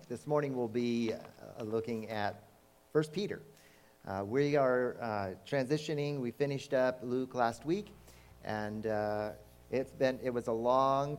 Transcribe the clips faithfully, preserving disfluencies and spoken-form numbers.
This morning we'll be uh, looking at First Peter. Uh, we are uh, transitioning. We finished up Luke last week, and uh, it's been it was a long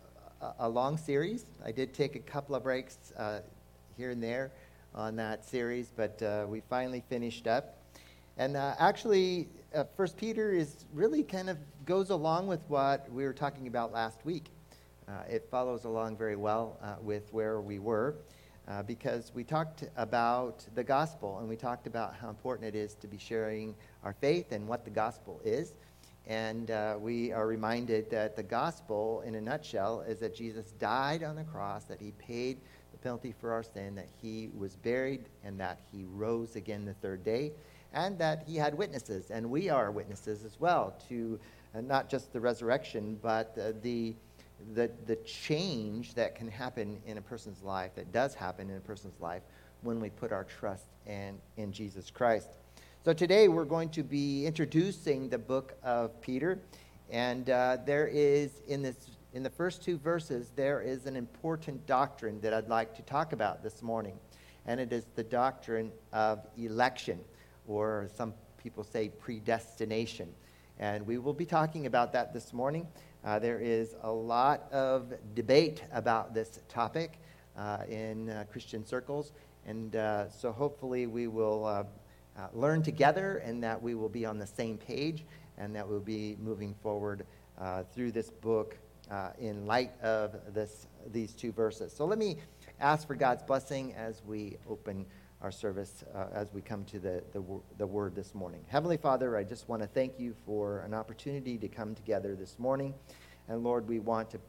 a long series. I did take a couple of breaks uh, here and there on that series, but uh, we finally finished up. And uh, actually, uh, First Peter is really kind of goes along with what we were talking about last week. Uh, it follows along very well uh, with where we were uh, because we talked about the gospel, and we talked about how important it is to be sharing our faith and what the gospel is. And uh, we are reminded that the gospel, in a nutshell, is that Jesus died on the cross, that he paid the penalty for our sin, that he was buried, and that he rose again the third day, and that he had witnesses. And we are witnesses as well to uh, not just the resurrection, but uh, the The, the change that can happen in a person's life, that does happen in a person's life when we put our trust in, in Jesus Christ. So today we're going to be introducing the book of Peter, and uh, there is, in this in the first two verses, there is an important doctrine that I'd like to talk about this morning, and it is the doctrine of election, or some people say predestination. And we will be talking about that this morning. Uh, there is a lot of debate about this topic uh, in uh, Christian circles, and uh, so hopefully we will uh, uh, learn together, and that we will be on the same page, and that we'll be moving forward uh, through this book uh, in light of this these two verses. So let me ask for God's blessing as we open our service, uh, as we come to the, the the word this morning. Heavenly Father, I just want to thank you for an opportunity to come together this morning. And Lord, we want to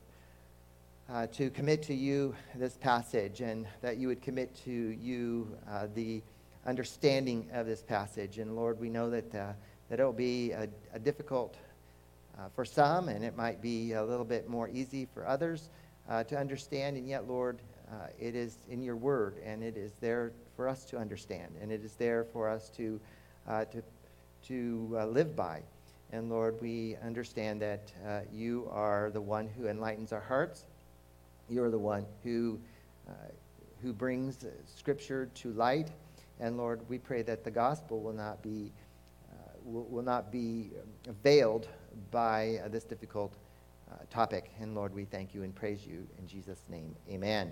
uh, to commit to you this passage, and that you would commit to you uh, the understanding of this passage. And Lord, we know that uh, that it will be a, a difficult uh, for some, and it might be a little bit more easy for others uh, to understand. And yet, Lord, uh, it is in your word, and it is there for us to understand, and it is there for us to uh, to to uh, live by. And Lord, we understand that uh, you are the one who enlightens our hearts. You are the one who uh, who brings uh, Scripture to light. And Lord, we pray that the gospel will not be uh, will, will not be veiled by uh, this difficult uh, topic. And Lord, we thank you and praise you in Jesus' name. Amen.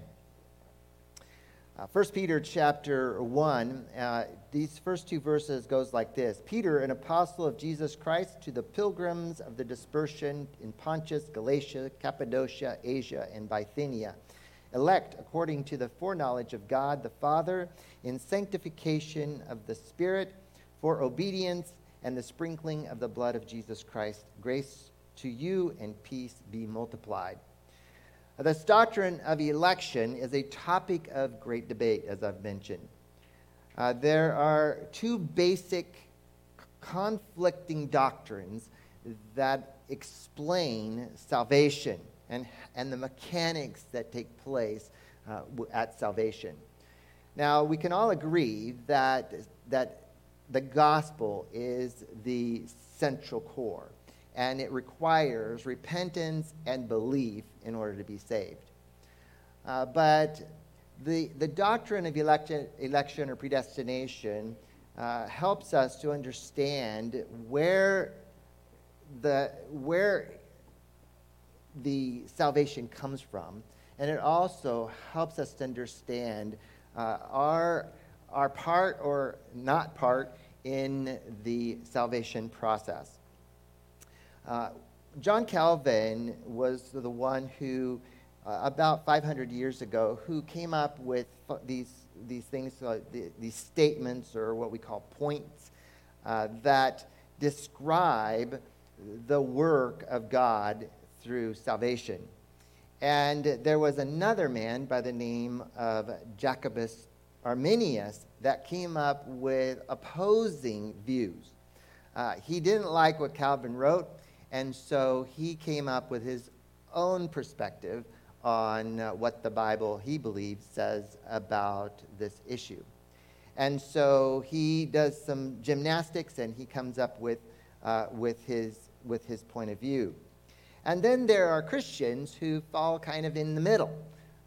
Uh, First Peter chapter one, uh, these first two verses goes like this. Peter, an apostle of Jesus Christ, to the pilgrims of the dispersion in Pontus, Galatia, Cappadocia, Asia, and Bithynia, elect according to the foreknowledge of God the Father, in sanctification of the Spirit, for obedience and the sprinkling of the blood of Jesus Christ. Grace to you and peace be multiplied. This doctrine of election is a topic of great debate, as I've mentioned. Uh, there are two basic conflicting doctrines that explain salvation and, and the mechanics that take place uh, at salvation. Now, we can all agree that, that the gospel is the central core, and it requires repentance and belief in order to be saved. Uh, but the the doctrine of election, election or predestination uh, helps us to understand where the where the salvation comes from, and it also helps us to understand uh, our our part or not part in the salvation process. Uh, John Calvin was the one who, uh, about five hundred years ago, who came up with these these things, uh, the, these statements, or what we call points, uh, that describe the work of God through salvation. And there was another man by the name of Jacobus Arminius that came up with opposing views. Uh, he didn't like what Calvin wrote, and so he came up with his own perspective on uh, what the Bible, he believes, says about this issue. And so he does some gymnastics, and he comes up with uh, with his with his point of view. And then there are Christians who fall kind of in the middle. Uh,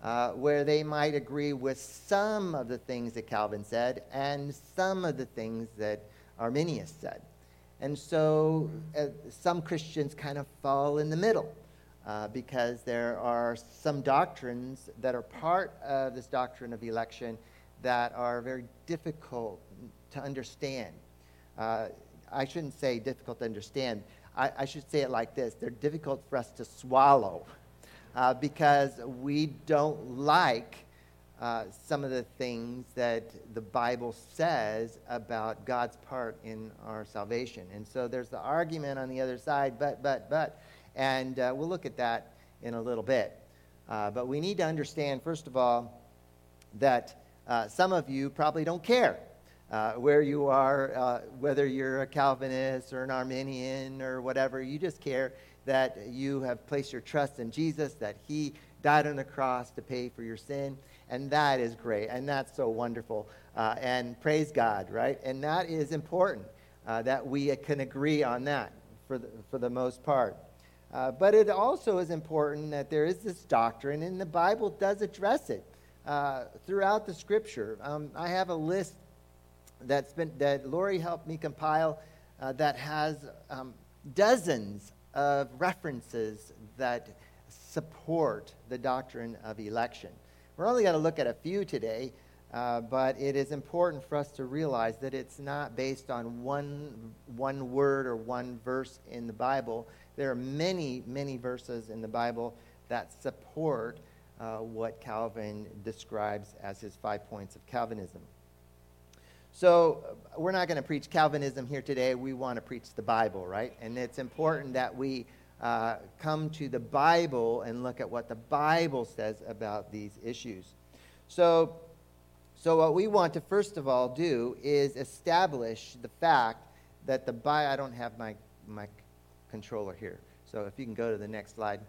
uh, where they might agree with some of the things that Calvin said and some of the things that Arminius said. And so uh, some Christians kind of fall in the middle uh, because there are some doctrines that are part of this doctrine of election that are very difficult to understand. Uh, I shouldn't say difficult to understand. I, I should say it like this. They're difficult for us to swallow uh, because we don't like uh, some of the things that the Bible says about God's part in our salvation. And so there's the argument on the other side, but, but, but. And uh, we'll look at that in a little bit. Uh, but we need to understand, first of all, that uh, some of you probably don't care Uh, where you are, uh, whether you're a Calvinist or an Arminian or whatever. You just care that you have placed your trust in Jesus, that he died on the cross to pay for your sin, and that is great, and that's so wonderful, uh, and praise God, right? And that is important, uh, that we can agree on that for the, for the most part. Uh, but it also is important that there is this doctrine, and the Bible does address it uh, throughout the Scripture. Um, I have a list that's been that Lori helped me compile uh, that has um, dozens of references that support the doctrine of election. We're only going to look at a few today, uh, but it is important for us to realize that it's not based on one one word or one verse in the Bible. There are many, many verses in the Bible that support uh, what Calvin describes as his five points of Calvinism. So we're not going to preach Calvinism here today. We want to preach the Bible, right? And it's important that we uh, come to the Bible and look at what the Bible says about these issues. So, so what we want to first of all do is establish the fact that the Bible. I don't have my my controller here, so if you can go to the next slide.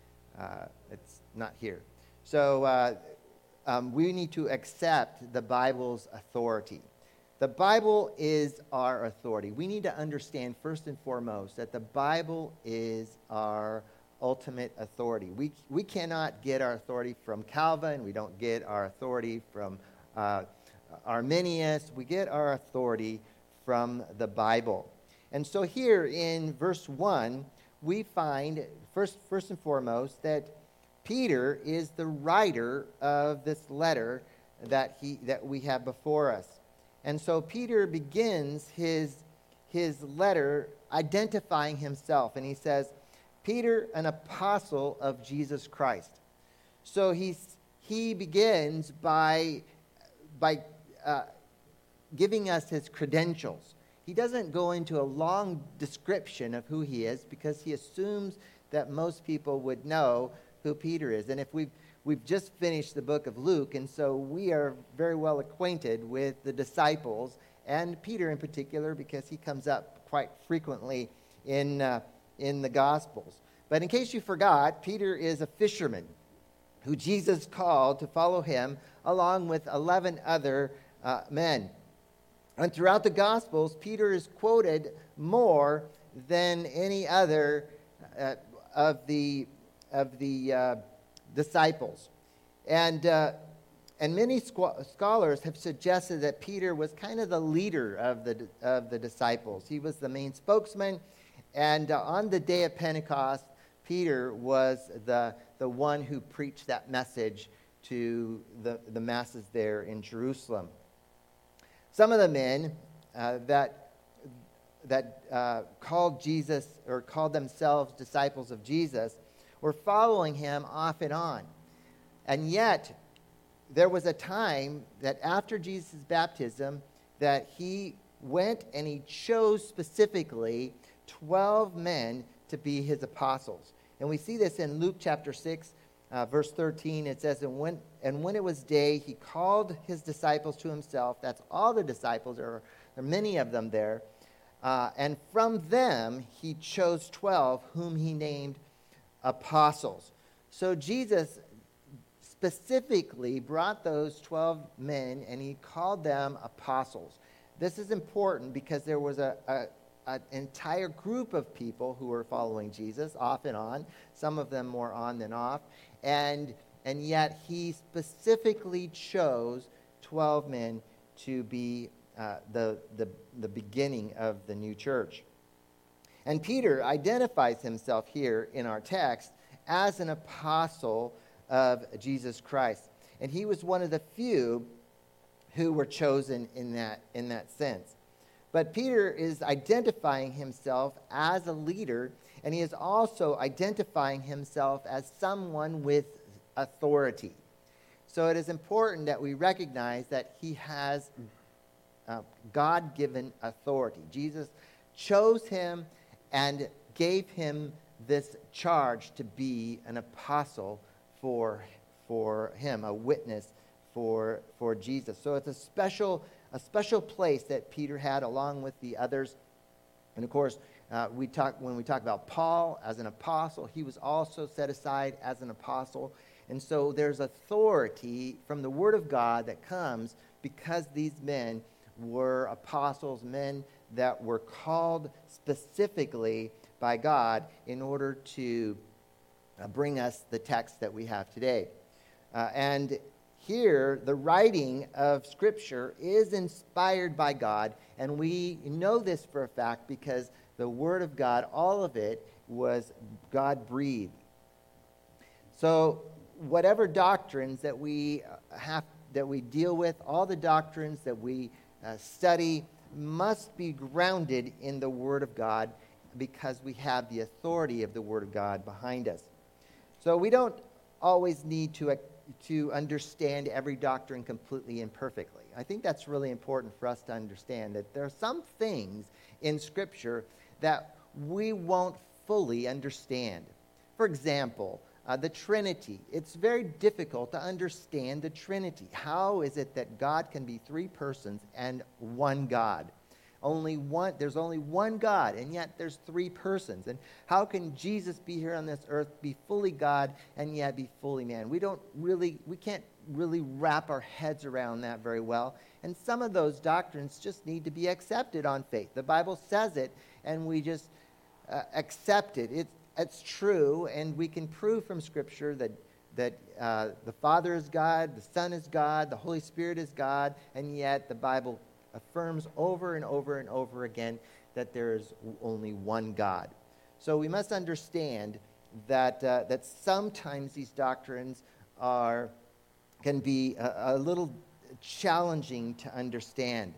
Uh, it's not here. So uh, um, we need to accept the Bible's authority. The Bible is our authority. We need to understand first and foremost that the Bible is our ultimate authority. We we cannot get our authority from Calvin. We don't get our authority from uh, Arminius. We get our authority from the Bible. And so here in verse one, we find first first and foremost that Peter is the writer of this letter that he that we have before us. And so Peter begins his, his letter identifying himself. And he says, Peter, an apostle of Jesus Christ. So he's, he begins by, by uh, giving us his credentials. He doesn't go into a long description of who he is because he assumes that most people would know who Peter is. And if we've We've just finished the book of Luke, and so we are very well acquainted with the disciples, and Peter in particular, because he comes up quite frequently in, uh, in the Gospels. But in case you forgot, Peter is a fisherman who Jesus called to follow him along with eleven other uh, men. And throughout the Gospels, Peter is quoted more than any other uh, of the, of the uh, disciples. And uh, and many squ- scholars have suggested that Peter was kind of the leader of the of the disciples. He was the main spokesman, and uh, on the day of Pentecost, Peter was the the one who preached that message to the, the masses there in Jerusalem. Some of the men uh, that that uh, called Jesus or called themselves disciples of Jesus were following him off and on. And yet, there was a time that after Jesus' baptism that he went and he chose specifically twelve men to be his apostles. And we see this in Luke chapter six, uh, verse thirteen. It says, and when, and when it was day, he called his disciples to himself. That's all the disciples. There are, there are many of them there. Uh, and from them, he chose twelve, whom he named apostles. So Jesus specifically brought those twelve men and he called them apostles. This is important because there was a, a, an entire group of people who were following Jesus off and on, some of them more on than off. And and yet he specifically chose twelve men to be uh, the, the, the beginning of the new church. And Peter identifies himself here in our text as an apostle of Jesus Christ. And he was one of the few who were chosen in that, in that sense. But Peter is identifying himself as a leader, and he is also identifying himself as someone with authority. So it is important that we recognize that he has uh, God-given authority. Jesus chose him and gave him this charge to be an apostle for, for him, a witness for, for Jesus. So it's a special, a special place that Peter had along with the others. And of course, uh, we talk when we talk about Paul as an apostle, he was also set aside as an apostle. And so there's authority from the Word of God that comes because these men were apostles, men that were called specifically by God in order to uh, bring us the text that we have today. Uh, and here, the writing of Scripture is inspired by God, and we know this for a fact because the Word of God, all of it, was God-breathed. So whatever doctrines that we have, that we deal with, all the doctrines that we uh, study must be grounded in the Word of God because we have the authority of the Word of God behind us. So we don't always need to, uh, to understand every doctrine completely and perfectly. I think that's really important for us to understand that there are some things in Scripture that we won't fully understand. For example, Uh, the Trinity. It's very difficult to understand the Trinity. How is it that God can be three persons and one God? Only one, there's only one God, and yet there's three persons. And how can Jesus be here on this earth, be fully God, and yet be fully man? We don't really, we can't really wrap our heads around that very well. And some of those doctrines just need to be accepted on faith. The Bible says it, and we just uh, accept it. It's It's true, and we can prove from Scripture that that uh, the Father is God, the Son is God, the Holy Spirit is God, and yet the Bible affirms over and over and over again that there is only one God. So we must understand that uh, that sometimes these doctrines are can be a, a little challenging to understand.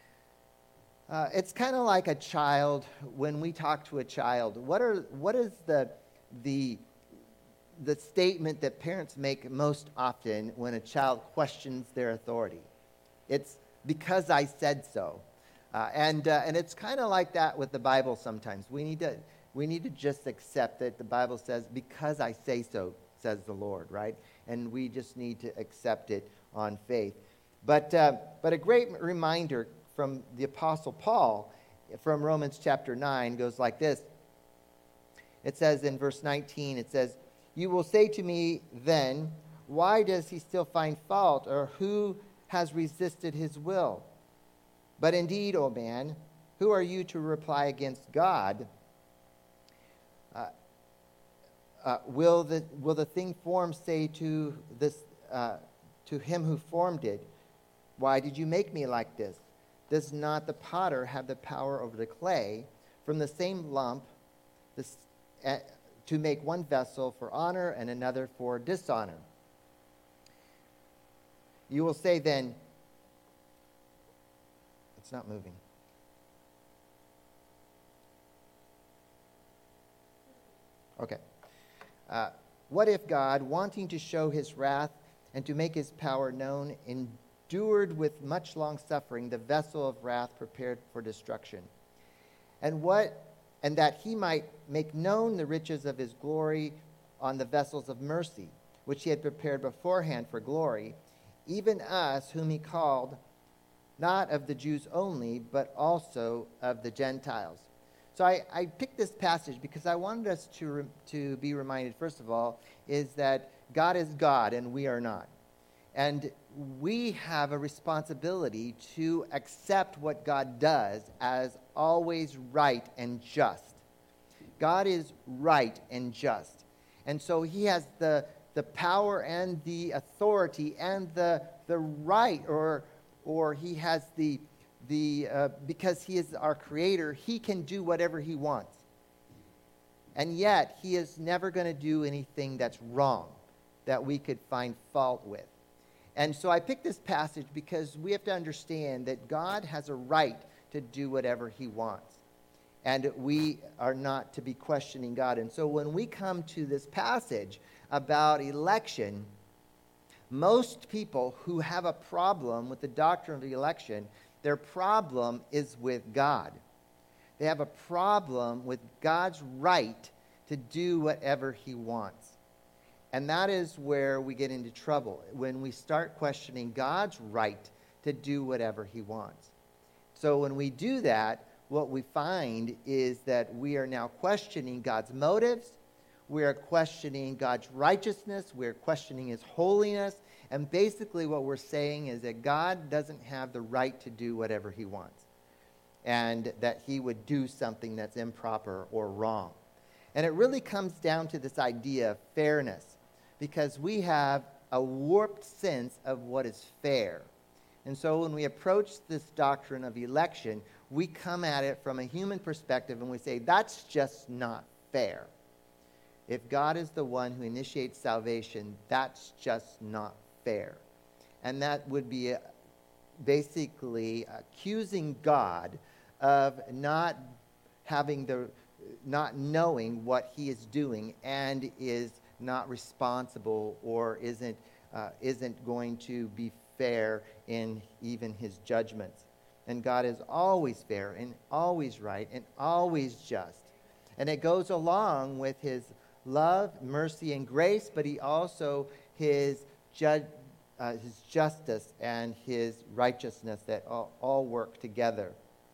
Uh, it's kind of like a child. When we talk to a child, what are what is the the the statement that parents make most often when a child questions their authority? It's because I said so, uh, and uh, and it's kind of like that with the Bible. Sometimes we need to we need to just accept that the Bible says because I say so, says the Lord, right? And we just need to accept it on faith. But uh, but a great reminder from the Apostle Paul from Romans chapter nine goes like this. It says in verse nineteen, it says, "You will say to me then, why does he still find fault, or who has resisted his will? But indeed, O man, who are you to reply against God? Uh, uh, will the will the thing formed say to this uh, to him who formed it, why did you make me like this? Does not the potter have the power over the clay from the same lump this, uh, to make one vessel for honor and another for dishonor? You will say then," it's not moving. Okay. Uh, what if God, wanting to show his wrath and to make his power known, endured with much long suffering the vessel of wrath prepared for destruction, and what and that he might make known the riches of his glory on the vessels of mercy, which he had prepared beforehand for glory, even us whom he called, not of the Jews only, but also of the Gentiles." So I, I picked this passage because I wanted us to re, to be reminded, first of all, is that God is God and we are not. And we have a responsibility to accept what God does as always right and just. God is right and just. And so he has the the power and the authority and the, the right, or, or he has the, the uh, because he is our creator, he can do whatever he wants. And yet, he is never going to do anything that's wrong, that we could find fault with. And so I picked this passage because we have to understand that God has a right to do whatever he wants. And we are not to be questioning God. And so when we come to this passage about election, most people who have a problem with the doctrine of election, their problem is with God. They have a problem with God's right to do whatever he wants. And that is where we get into trouble, when we start questioning God's right to do whatever he wants. So when we do that, what we find is that we are now questioning God's motives. We are questioning God's righteousness. We're questioning his holiness. And basically what we're saying is that God doesn't have the right to do whatever he wants, and that he would do something that's improper or wrong. And it really comes down to this idea of fairness, because we have a warped sense of what is fair. And so when we approach this doctrine of election, we come at it from a human perspective and we say, that's just not fair. If God is the one who initiates salvation, that's just not fair. And that would be basically accusing God of not having the, not knowing what he is doing and is not responsible or isn't, uh, isn't going to be fair in even his judgments. And God is always fair and always right and always just. And it goes along with his love, mercy, and grace, but he also his ju- uh, his justice and his righteousness that all, all work together.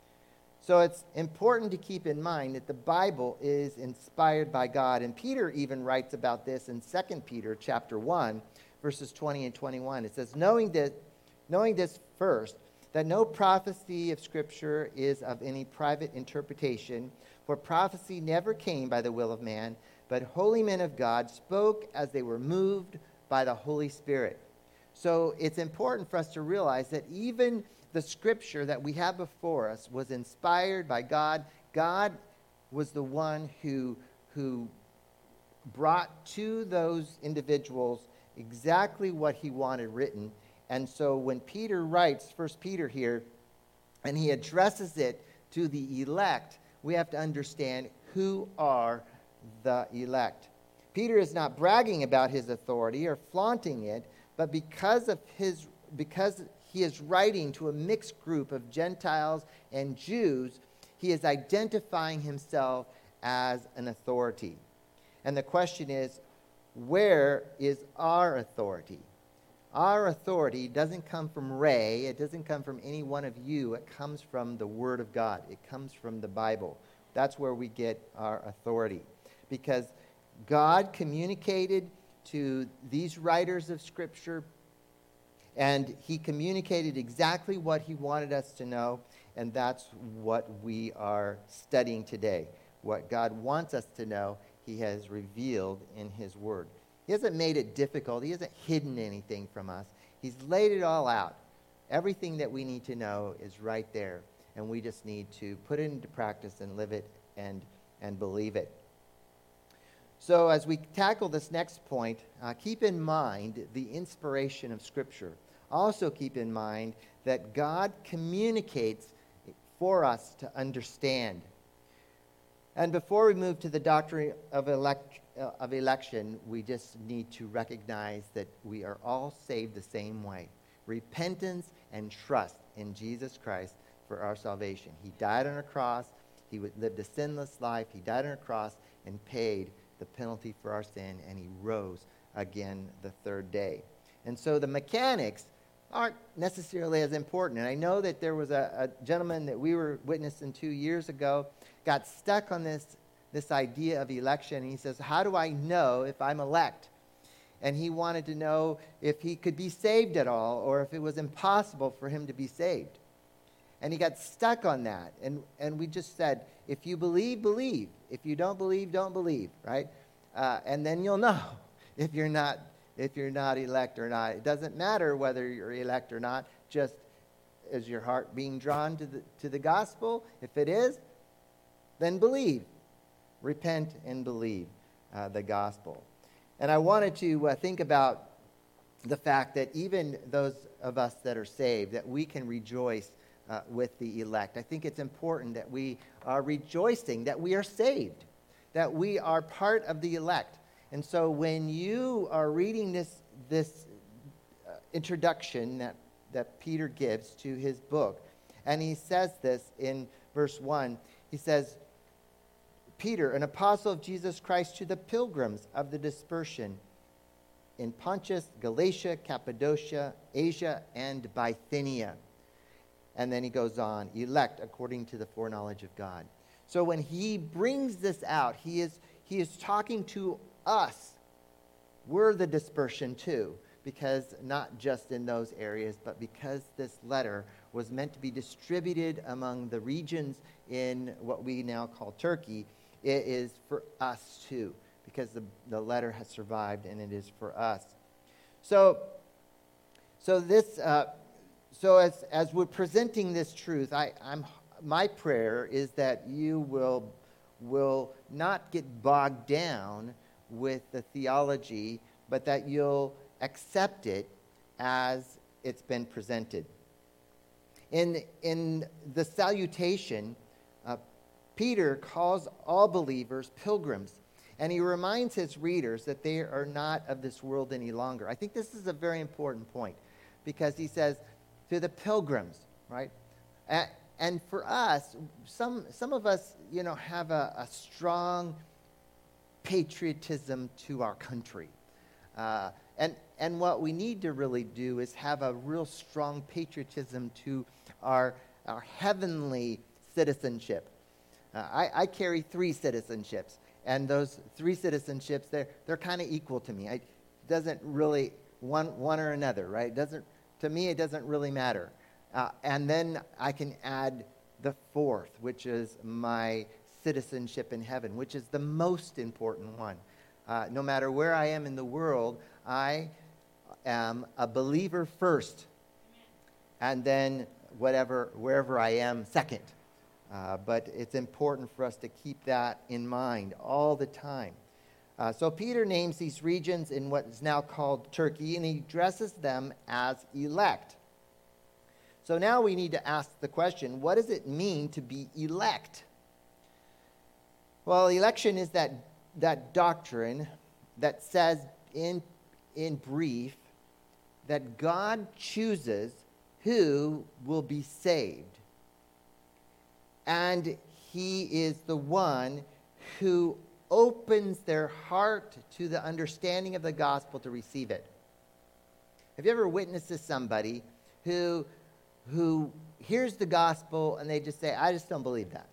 So it's important to keep in mind that the Bible is inspired by God. And Peter even writes about this in Second Peter chapter one, verses twenty and twenty-one. It says, knowing that, knowing this first, that no prophecy of Scripture is of any private interpretation, for prophecy never came by the will of man, but holy men of God spoke as they were moved by the Holy Spirit. So it's important for us to realize that even the Scripture that we have before us was inspired by God. God was the one who, who brought to those individuals exactly what he wanted written. And so when Peter writes First Peter here, and he addresses it to the elect, we have to understand who are the elect. Peter is not bragging about his authority or flaunting it, but because of his, because he is writing to a mixed group of Gentiles and Jews, he is identifying himself as an authority. And the question is, where is our authority? Our authority doesn't come from Ray. It doesn't come from any one of you. It comes from the Word of God. It comes from the Bible. That's where we get our authority. Because God communicated to these writers of Scripture, and he communicated exactly what he wanted us to know, and that's what we are studying today. What God wants us to know, he has revealed in his Word. He hasn't made it difficult. He hasn't hidden anything from us. He's laid it all out. Everything that we need to know is right there, and we just need to put it into practice and live it and, and believe it. So as we tackle this next point, uh, keep in mind the inspiration of Scripture. Also keep in mind that God communicates for us to understand. And before we move to the doctrine of, elect, uh, of election, we just need to recognize that we are all saved the same way. Repentance and trust in Jesus Christ for our salvation. He died on a cross. He lived a sinless life. He died on a cross and paid the penalty for our sin, and he rose again the third day. And so the mechanics aren't necessarily as important. And I know that there was a, a gentleman that we were witnessing two years ago, got stuck on this, this idea of election. And he says, how do I know if I'm elect? And he wanted to know if he could be saved at all, or if it was impossible for him to be saved. And he got stuck on that. And, and we just said, if you believe, believe. If you don't believe, don't believe, right? Uh, and then you'll know if you're not if you're not elect or not. It doesn't matter whether you're elect or not. Just, is your heart being drawn to the to the gospel? If it is, then believe. Repent and believe uh, the gospel. And I wanted to uh, think about the fact that even those of us that are saved, that we can rejoice uh, with the elect. I think it's important that we are rejoicing that we are saved, that we are part of the elect. And so when you are reading this, this uh, introduction that, that Peter gives to his book, and he says this in verse one, he says, Peter, an apostle of Jesus Christ, to the pilgrims of the dispersion in Pontus, Galatia, Cappadocia, Asia, and Bithynia. And then he goes on, elect according to the foreknowledge of God. So when he brings this out, he is, he is talking to us. We're the dispersion too, because not just in those areas, but because this letter was meant to be distributed among the regions in what we now call Turkey. It is for us too, because the, the letter has survived, and it is for us. So, so this, uh, so as as we're presenting this truth, I, I'm my prayer is that you will will not get bogged down with the theology, but that you'll accept it as it's been presented. In in the salutation, uh, Peter calls all believers pilgrims, and he reminds his readers that they are not of this world any longer. I think this is a very important point, because he says to the pilgrims, right? And, and for us, some some of us, you know, have a, a strong patriotism to our country, uh, and and what we need to really do is have a real strong patriotism to our our heavenly citizenship. Uh, I, I carry three citizenships, and those three citizenships, they're, they're kind of equal to me. It doesn't really, one, one or another, right? Doesn't, to me, it doesn't really matter. Uh, and then I can add the fourth, which is my citizenship in heaven, which is the most important one. Uh, no matter where I am in the world, I am a believer first, and then whatever, wherever I am second. Uh, but it's important for us to keep that in mind all the time. Uh, so Peter names these regions in what is now called Turkey, and he addresses them as elect. So now we need to ask the question, what does it mean to be elect? Well, election is that, that doctrine that says in, in brief that God chooses who will be saved. And he is the one who opens their heart to the understanding of the gospel to receive it. Have you ever witnessed to somebody who, who hears the gospel and they just say, I just don't believe that?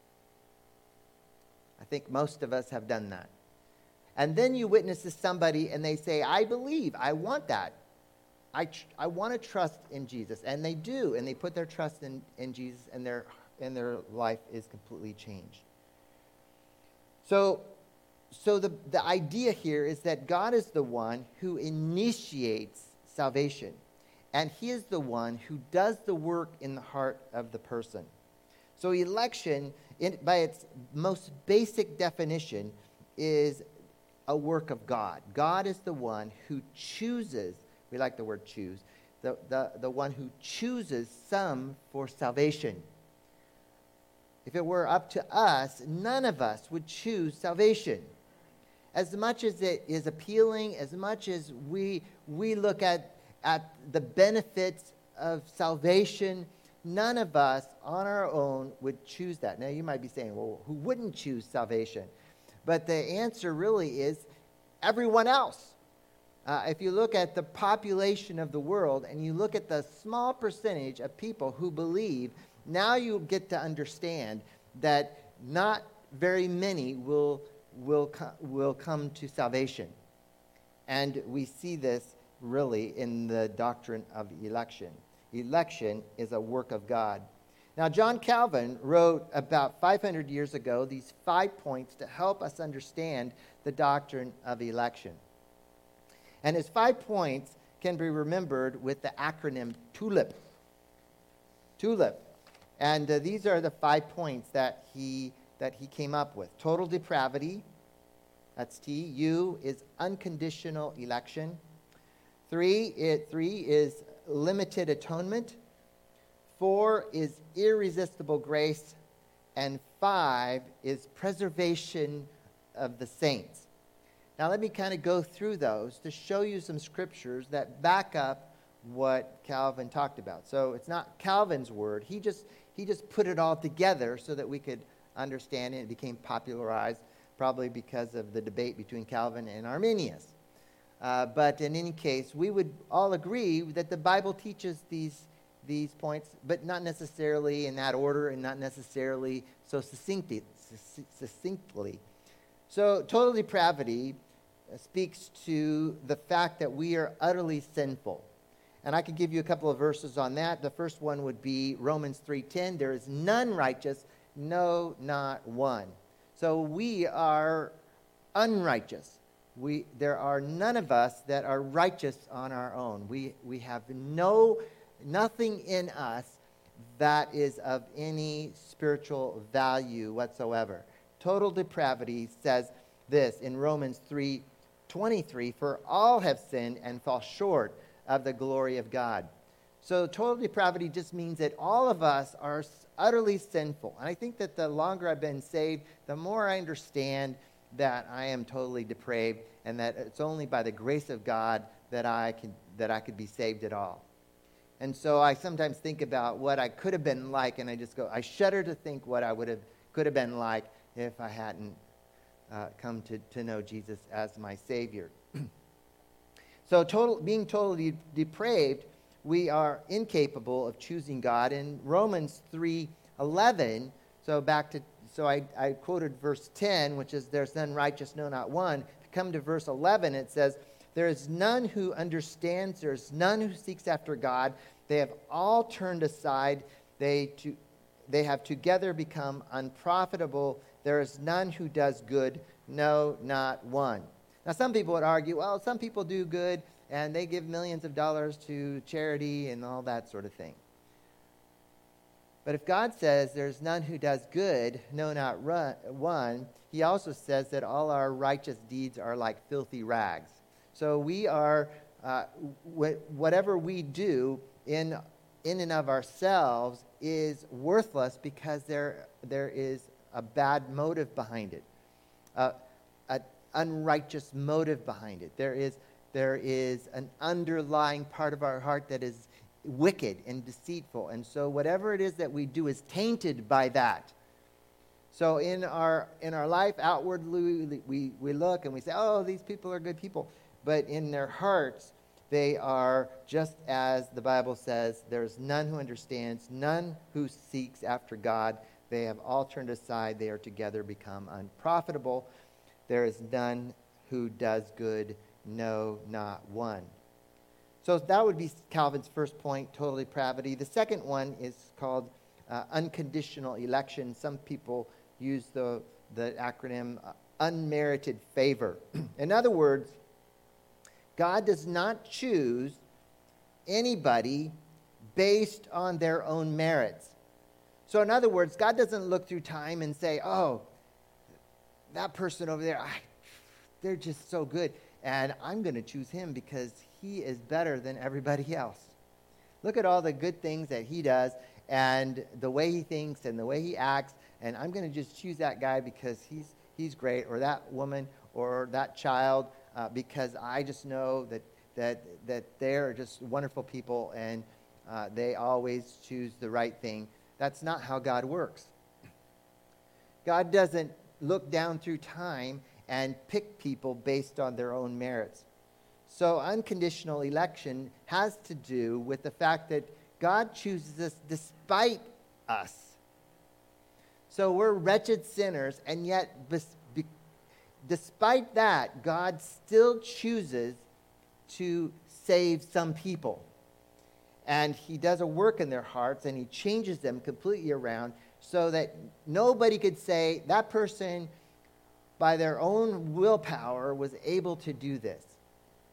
I think most of us have done that. And then you witness to somebody and they say, I believe, I want that. I, tr- I want to trust in Jesus. And they do, and they put their trust in, in Jesus, and their and their life is completely changed. So, so the, the idea here is that God is the one who initiates salvation, and he is the one who does the work in the heart of the person. So election, in, by its most basic definition, is a work of God. God is the one who chooses, we like the word choose, the, the, the one who chooses some for salvation. If it were up to us, none of us would choose salvation. As much as it is appealing, as much as we we look at, at the benefits of salvation, none of us on our own would choose that. Now you might be saying, well, who wouldn't choose salvation? But the answer really is everyone else. Uh, if you look at the population of the world and you look at the small percentage of people who believe, now you get to understand that not very many will, will, co- will come to salvation. And we see this really in the doctrine of election. Election is a work of God. Now, John Calvin wrote about five hundred years ago these five points to help us understand the doctrine of election. And his five points can be remembered with the acronym TULIP. TULIP. And uh, these are the five points that he that he came up with. Total depravity, that's T. U is unconditional election. Three, it, three is limited atonement. Four is irresistible grace. And five is preservation of the saints. Now let me kind of go through those to show you some scriptures that back up what Calvin talked about. So it's not Calvin's word. He just he just put it all together so that we could understand it. It became popularized probably because of the debate between Calvin and Arminius. Uh, but in any case, we would all agree that the Bible teaches these these points, but not necessarily in that order and not necessarily so succinctly. succinctly. So total depravity speaks to the fact that we are utterly sinful. And I could give you a couple of verses on that. The first one would be Romans three ten. There is none righteous, no, not one. So we are unrighteous. We, there are none of us that are righteous on our own. We, we have no, nothing in us that is of any spiritual value whatsoever. Total depravity says this in Romans three twenty-three, for all have sinned and fall short of the glory of God. So total depravity just means that all of us are utterly sinful. And I think that the longer I've been saved, the more I understand that I am totally depraved and that it's only by the grace of God that I can that I could be saved at all. And so I sometimes think about what I could have been like, and I just go, I shudder to think what I would have could have been like if I hadn't uh, come to, to know Jesus as my Savior. So total, being totally depraved, we are incapable of choosing God. In Romans three eleven, so back to, so I, I quoted verse ten, which is, there's none righteous, no, not one. To come to verse eleven, it says, there is none who understands, there is none who seeks after God. They have all turned aside. They, to, they have together become unprofitable. There is none who does good, no, not one. Now, some people would argue, well, some people do good, and they give millions of dollars to charity and all that sort of thing. But if God says there's none who does good, no, not run, one, he also says that all our righteous deeds are like filthy rags. So we are, uh, wh- whatever we do in, in and of ourselves is worthless because there, there is a bad motive behind it. Uh, a, unrighteous motive behind it. There is there is an underlying part of our heart that is wicked and deceitful. And so whatever it is that we do is tainted by that. So in our in our life, outwardly, we, we look and we say, oh, these people are good people. But in their hearts, they are just as the Bible says, there's none who understands, none who seeks after God. They have all turned aside. They are together become unprofitable. There is none who does good, no, not one. So that would be Calvin's first point, total depravity. The second one is called uh, unconditional election. Some people use the, the acronym uh, unmerited favor. In other words, God does not choose anybody based on their own merits. So in other words, God doesn't look through time and say, oh, that person over there, I, they're just so good, and I'm going to choose him because he is better than everybody else. Look at all the good things that he does and the way he thinks and the way he acts, and I'm going to just choose that guy because he's he's great, or that woman or that child uh, because I just know that that that they're just wonderful people and uh, they always choose the right thing. That's not how God works. God doesn't look down through time and pick people based on their own merits. So unconditional election has to do with the fact that God chooses us despite us. So we're wretched sinners, and yet bes- be- despite that, God still chooses to save some people. And he does a work in their hearts, and he changes them completely around so that nobody could say that person, by their own willpower, was able to do this.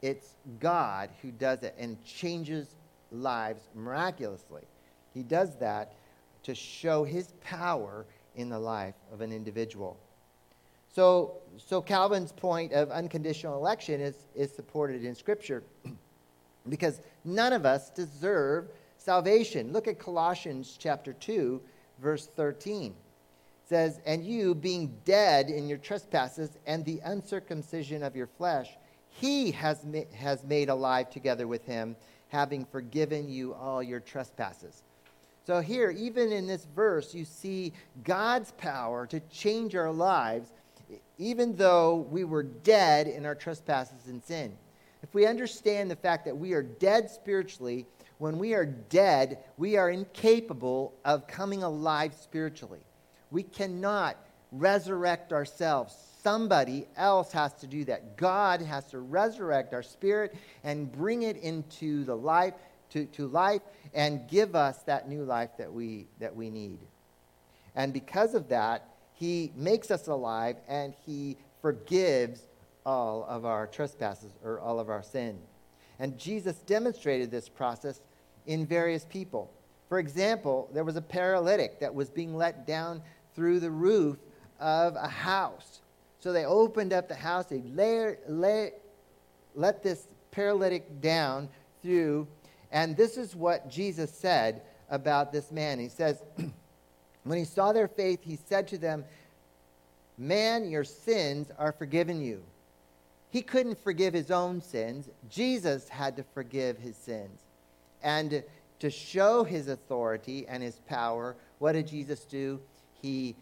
it's God who does it and changes lives miraculously. He does that to show his power in the life of an individual. So, so Calvin's point of unconditional election is, is supported in Scripture because none of us deserve salvation. Look at Colossians chapter two, verse thirteen. It says, "And you, being dead in your trespasses and the uncircumcision of your flesh, he has, ma- has made alive together with him, having forgiven you all your trespasses." So here, even in this verse, you see God's power to change our lives, even though we were dead in our trespasses and sin. If we understand the fact that we are dead spiritually, when we are dead, we are incapable of coming alive spiritually. We cannot resurrect ourselves. Somebody else has to do that. God has to resurrect our spirit and bring it into the life, to, to life, and give us that new life that we that we need. And because of that, he makes us alive and he forgives all of our trespasses or all of our sin. And Jesus demonstrated this process in various people. For example, there was a paralytic that was being let down through the roof of a house. So they opened up the house, they lay, lay, let this paralytic down through, and this is what Jesus said about this man. He says, when he saw their faith, he said to them, "Man, your sins are forgiven you." He couldn't forgive his own sins. Jesus had to forgive his sins. And to show his authority and his power, what did Jesus do? He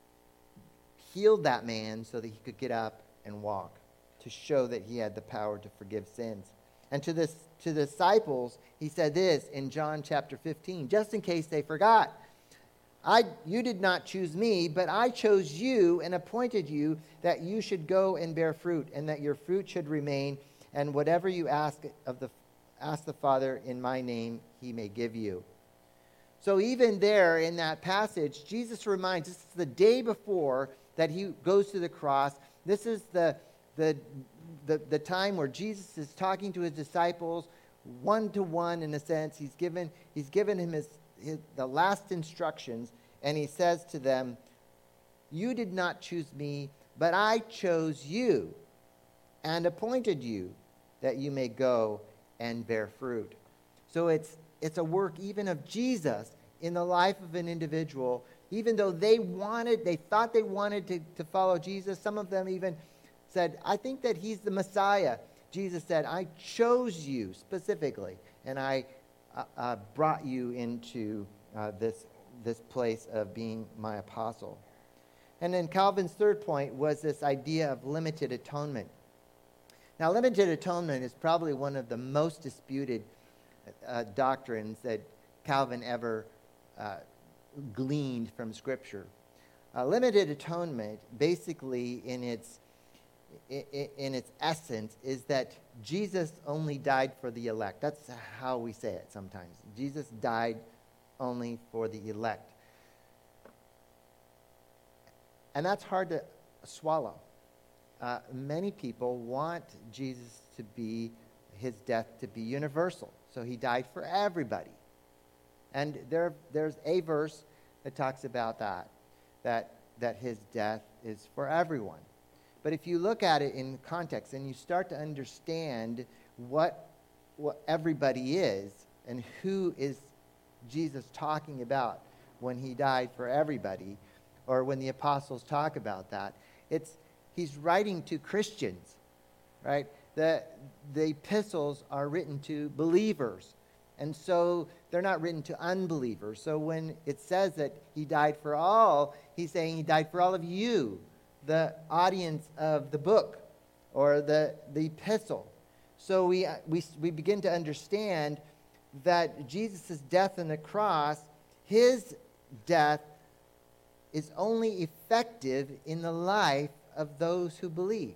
healed that man so that he could get up and walk, to show that he had the power to forgive sins. And to this to the disciples, he said this in John chapter fifteen, just in case they forgot. I, you did not choose me, but I chose you and appointed you that you should go and bear fruit, and that your fruit should remain, and whatever you ask of the ask the Father in my name, he may give you. So even there in that passage, Jesus reminds us, this is the day before that he goes to the cross. This is the the the, the time where Jesus is talking to his disciples one to one in a sense. He's given he's given him his His, the last instructions, and he says to them, "You did not choose me, but I chose you and appointed you that you may go and bear fruit." So it's it's a work even of Jesus in the life of an individual. Even though they wanted, they thought they wanted to, to follow Jesus, some of them even said, "I think that he's the Messiah." Jesus said, "I chose you specifically, and I Uh, uh, brought you into uh, this this place of being my apostle." And then Calvin's third point was this idea of limited atonement. Now, limited atonement is probably one of the most disputed uh, doctrines that Calvin ever uh, gleaned from Scripture. Uh, limited atonement, basically in its in, in its essence, is that Jesus only died for the elect. That's how we say it sometimes. Jesus died only for the elect. And that's hard to swallow. Uh, many people want Jesus to be, his death to be universal. So he died for everybody. And there, there's a verse that talks about that, that, that his death is for everyone. But if you look at it in context and you start to understand what, what everybody is and who is Jesus talking about when he died for everybody, or when the apostles talk about that, it's he's writing to Christians, right? The, the epistles are written to believers, and so they're not written to unbelievers. So when it says that he died for all, he's saying he died for all of you, the audience of the book or the, the epistle. So we, we, we begin to understand that Jesus' death on the cross, his death is only effective in the life of those who believe.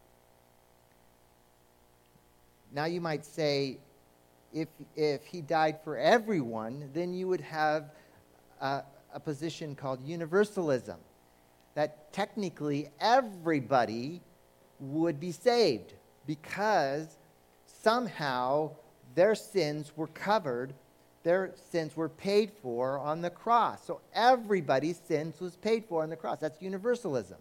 Now you might say, if, if he died for everyone, then you would have a, a position called universalism, that technically everybody would be saved because somehow their sins were covered, their sins were paid for on the cross. So everybody's sins was paid for on the cross. That's universalism.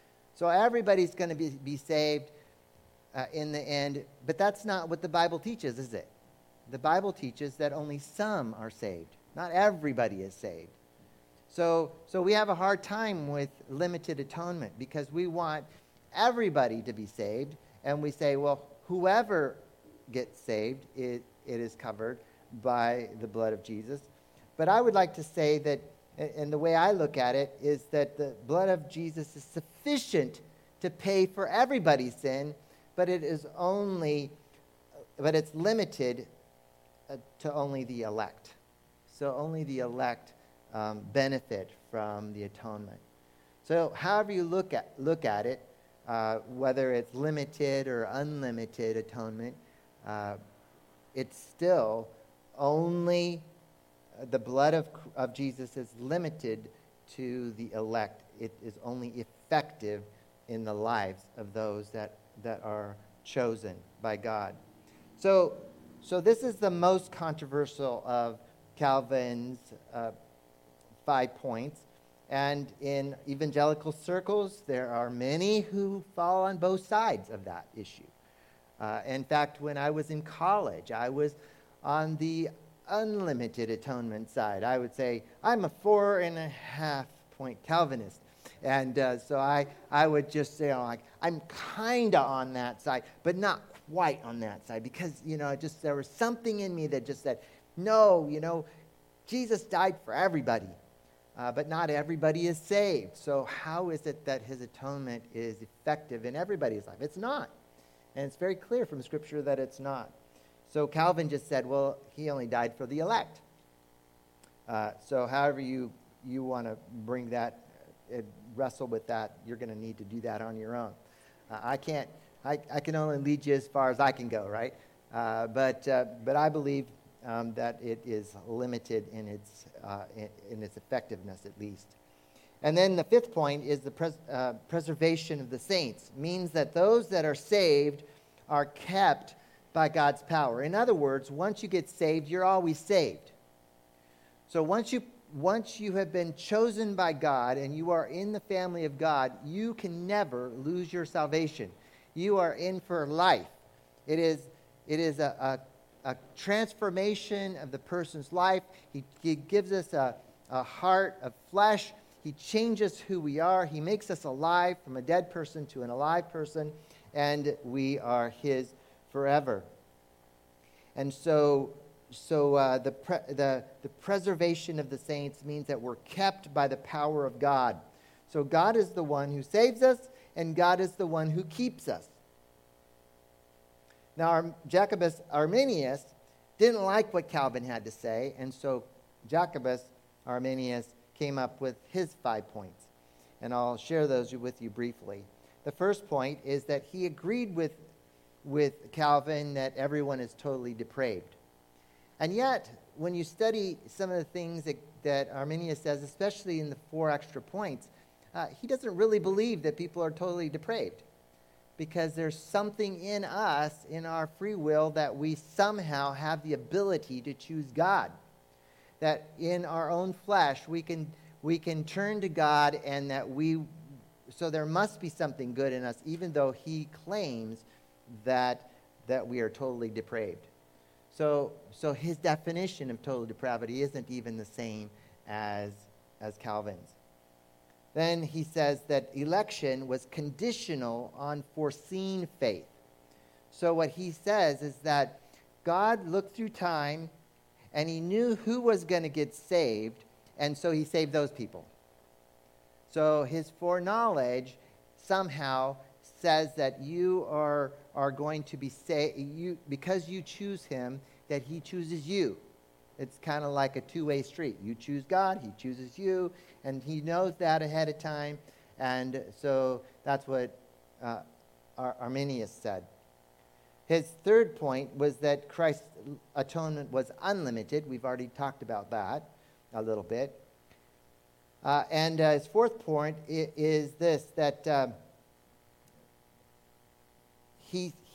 So everybody's going to be, be saved uh, in the end. But that's not what the Bible teaches, is it? The Bible teaches that only some are saved. Not everybody is saved. So, so we have a hard time with limited atonement because we want everybody to be saved. And we say, well, whoever gets saved, it, it is covered by the blood of Jesus. But I would like to say that, and the way I look at it, is that the blood of Jesus is sufficient to pay for everybody's sin, but it is only, but it's limited uh, to only the elect. So only the elect um, benefit from the atonement. So however you look at look at it, uh, whether it's limited or unlimited atonement, uh, it's still only uh, the blood of, of Jesus is limited to the elect. It is only effective in the lives of those that, that are chosen by God. So, so this is the most controversial of Calvin's uh, five points. And in evangelical circles, there are many who fall on both sides of that issue. Uh, in fact, when I was in college, I was on the unlimited atonement side. I would say I'm a four and a half point Calvinist. And uh, so I, I would just say, you know, like, I'm kind of on that side, but not quite on that side because, you know, just there was something in me that just said, no, you know, Jesus died for everybody, uh, but not everybody is saved. So how is it that his atonement is effective in everybody's life? It's not. And it's very clear from Scripture that it's not. So Calvin just said, well, he only died for the elect. Uh, so however you, you want to bring that, uh, wrestle with that, you're going to need to do that on your own. Uh, I can't, I, I can only lead you as far as I can go, right? Uh, but, uh, but I believe um, that it is limited in its, uh, in, in its effectiveness at least. And then the fifth point is the pres- uh, preservation of the saints. It means that those that are saved are kept by God's power. In other words, once you get saved, you're always saved. So once you once you have been chosen by God and you are in the family of God, you can never lose your salvation. You are in for life. It is it is a, a, a transformation of the person's life. He, he gives us a, a heart of flesh. He changes who we are. He makes us alive from a dead person to an alive person, and we are his forever. And so, so uh, the, pre- the, the preservation of the saints means that we're kept by the power of God. So God is the one who saves us, and God is the one who keeps us. Now, our, Jacobus Arminius didn't like what Calvin had to say, and so Jacobus Arminius came up with his five points. And I'll share those with you briefly. The first point is that he agreed with, with Calvin that everyone is totally depraved. And yet, when you study some of the things that, that Arminius says, especially in the four extra points, uh, he doesn't really believe that people are totally depraved. Because there's something in us, in our free will, that we somehow have the ability to choose God. That in our own flesh we can we can turn to God, and that we so there must be something good in us, even though he claims that that we are totally depraved. So so his definition of total depravity isn't even the same as as Calvin's. Then he says that election was conditional on foreseen faith. So what he says is that God looked through time, and he knew who was going to get saved, and so he saved those people. So his foreknowledge somehow says that you are, are going to be saved, you, because you choose him, that he chooses you. It's kind of like a two-way street. You choose God, he chooses you, and he knows that ahead of time. And so that's what uh, Ar- Arminius said. His third point was that Christ's atonement was unlimited. We've already talked about that a little bit. Uh, and uh, his fourth point is, is this, that uh, he,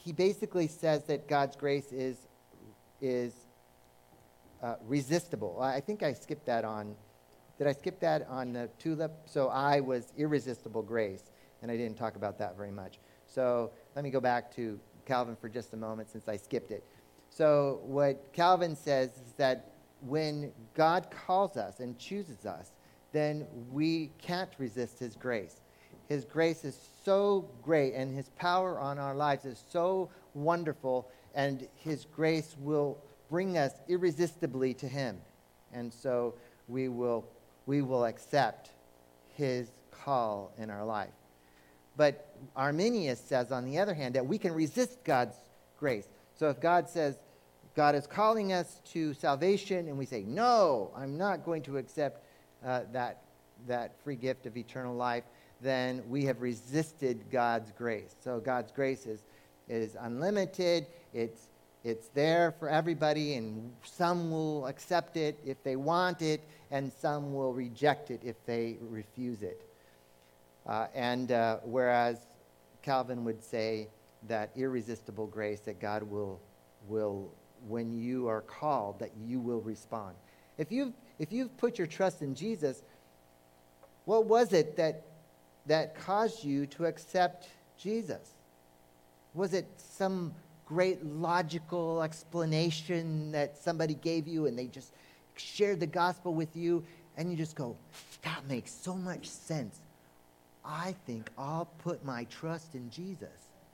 he basically says that God's grace is, is uh, resistible. I think I skipped that on, did I skip that on the tulip? So I was irresistible grace, and I didn't talk about that very much. So let me go back to Calvin for just a moment since I skipped it. So what Calvin says is that when God calls us and chooses us, then we can't resist his grace. His grace is so great, and his power on our lives is so wonderful, and his grace will bring us irresistibly to him. And so we will we will accept his call in our life. But Arminius says, on the other hand, that we can resist God's grace. So if God says, God is calling us to salvation, and we say, no, I'm not going to accept uh, that, that free gift of eternal life, then we have resisted God's grace. So God's grace is, is unlimited. It's, it's there for everybody, and some will accept it if they want it, and some will reject it if they refuse it. Uh, and uh, whereas Calvin would say that irresistible grace, that God will, will, when you are called, that you will respond. If you've, if you've put your trust in Jesus, what was it that, that caused you to accept Jesus? Was it some great logical explanation that somebody gave you and they just shared the gospel with you, and you just go, that makes so much sense. I think I'll put my trust in Jesus.